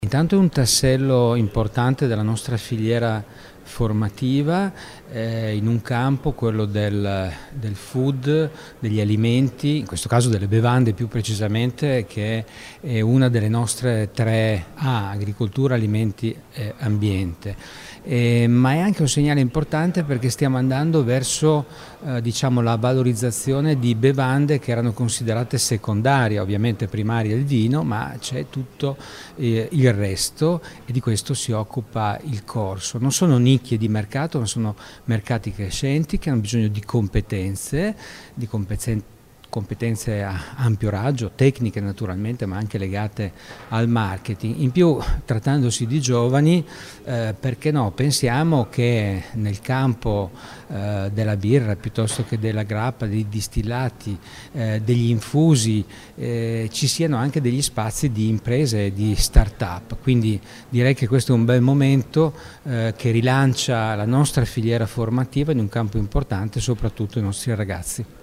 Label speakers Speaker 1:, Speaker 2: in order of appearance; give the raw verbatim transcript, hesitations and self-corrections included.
Speaker 1: Intanto è un tassello importante della nostra filiera formativa eh, in un campo, quello del, del food, degli alimenti, in questo caso delle bevande più precisamente, che è una delle nostre tre A, agricoltura, alimenti e ambiente. Eh, ma è anche un segnale importante perché stiamo andando verso eh, diciamo, la valorizzazione di bevande che erano considerate secondarie, ovviamente primarie il vino, ma c'è tutto eh, il resto e di questo si occupa il corso. Non sono nicchie di mercato, ma sono mercati crescenti che hanno bisogno di competenze, di competenze competenze a ampio raggio, tecniche naturalmente, ma anche legate al marketing. In più, trattandosi di giovani, eh, perché no, pensiamo che nel campo eh, della birra, piuttosto che della grappa, dei distillati, eh, degli infusi, eh, ci siano anche degli spazi di imprese, di start-up. Quindi direi che questo è un bel momento eh, che rilancia la nostra filiera formativa in un campo importante, soprattutto i nostri ragazzi.